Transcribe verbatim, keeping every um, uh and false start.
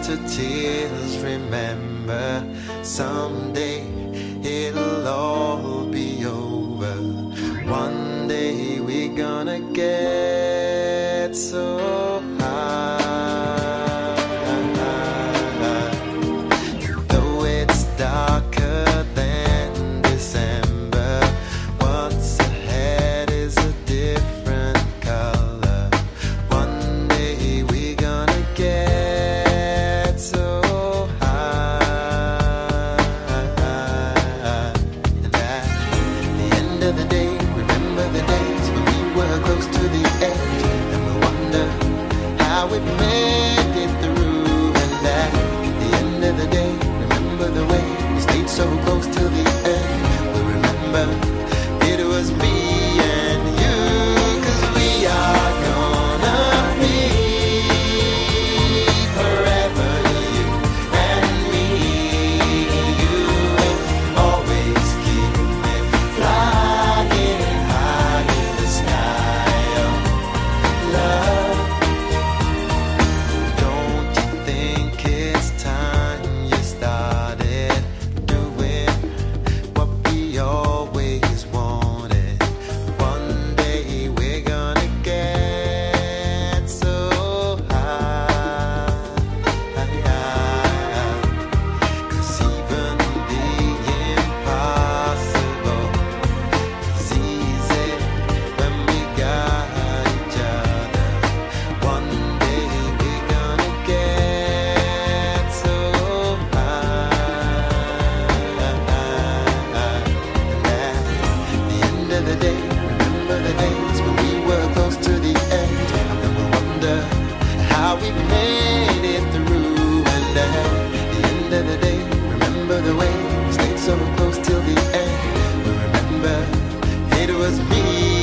to tears. Remember, someday it'll all be over. One day we're gonna get so high. Though it's darker than December, what's ahead is a different color. One day we're gonna get so high. And at the end of the day, remember the days when we were close to the edge, and we'll wonder how we made it through. And at the end of the day, remember the way we stayed so close till the end. We'll remember it was me and you, 'cause we are gonna be forever, you and me. You will always keep me flying high in the sky of love. Don't you think it's time you started doing what we always wanted? One day we're gonna get so high. 'Cause even the impossible is easy when we got each other. One day we're gonna get so high. And at the end of the day, remember the days when we were close to the end, and we'll wonder how we made it through. And at the end of the day, remember the way we stayed so close till the end. We remember it was me